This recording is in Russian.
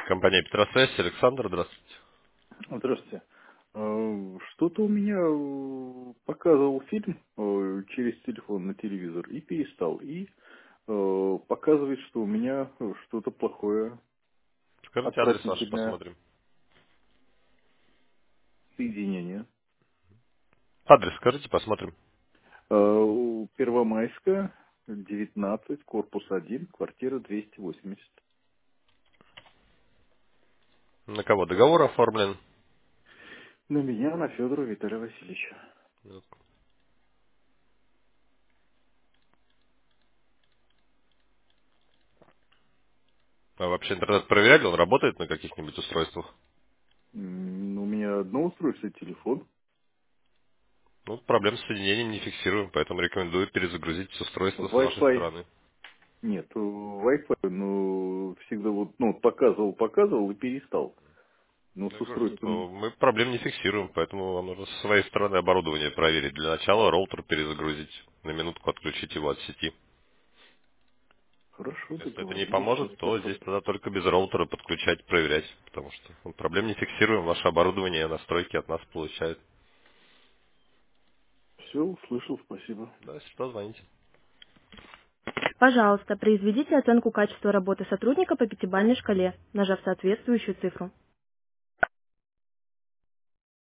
Компания Петросвязь, Александр, здравствуйте. Здравствуйте. Что-то у меня показывал фильм через телефон на телевизор и перестал. И показывает, что у меня что-то плохое, Скажите адрес ваш, отвратительное посмотрим. соединение. Адрес скажите, посмотрим. Первомайская, 19, корпус 1, квартира 280. На кого договор оформлен? На меня, на Федора Виталия Васильевича. Минутку. А вообще интернет проверяли, он работает на каких-нибудь устройствах? У меня одно устройство, телефон. Ну, проблем с соединением не фиксируем, поэтому рекомендую перезагрузить устройство с вашей Wi-Fi. стороны. Нет, Wi-Fi, ну, всегда вот, ну, показывал и перестал. Ну, Я с говорю, что устройством мы проблем не фиксируем, поэтому вам нужно со своей стороны оборудование проверить. Для начала роутер перезагрузить, на минутку отключить его от сети. хорошо Если это не договорились, сейчас поможет, то здесь попробую. тогда только без роутера подключать, проверять, потому что проблем не фиксируем, ваше оборудование настройки от нас получает. Все, услышал, спасибо. Да, если что, звоните. Пожалуйста, произведите оценку качества работы сотрудника по пятибалльной шкале, нажав соответствующую цифру.